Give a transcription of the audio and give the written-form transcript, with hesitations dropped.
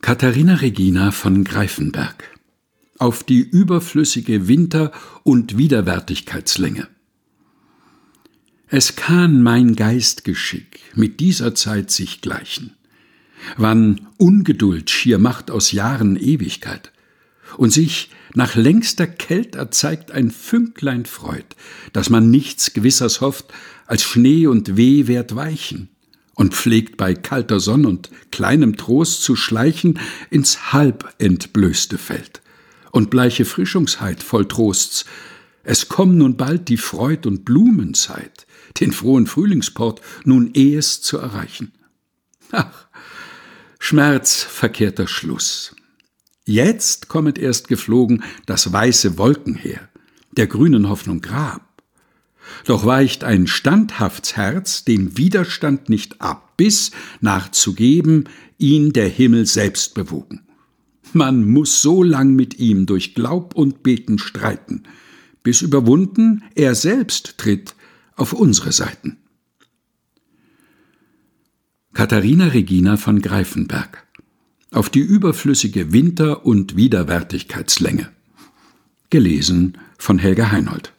Katharina Regina von Greifenberg. Auf die überflüssige Winter- und Widerwärtigkeitslänge. Es kann mein Geistgeschick mit dieser Zeit sich gleichen, wann Ungeduld schier macht aus Jahren Ewigkeit und sich nach längster Kält erzeigt ein Fünklein Freud, dass man nichts Gewissers hofft, als Schnee und Weh werd weichen und pflegt bei kalter Sonn und kleinem Trost zu schleichen ins halb entblößte Feld und bleiche Frischungsheit voll Trosts. Es komm nun bald die Freud- und Blumenzeit, den frohen Frühlingsport nun ehest zu erreichen. Ach, schmerzverkehrter Schluss. Jetzt kommet erst geflogen das weiße Wolkenheer, der grünen Hoffnung Grab. Doch weicht ein standhafts Herz dem Widerstand nicht ab, bis, nachzugeben, ihn der Himmel selbst bewogen. Man muß so lang mit ihm durch Glaub und Beten streiten, bis überwunden er selbst tritt auf unsere Seiten. Katharina Regina von Greifenberg. Auf die überflüssige Winter- und Widerwärtigkeitslänge. Gelesen von Helga Heinold.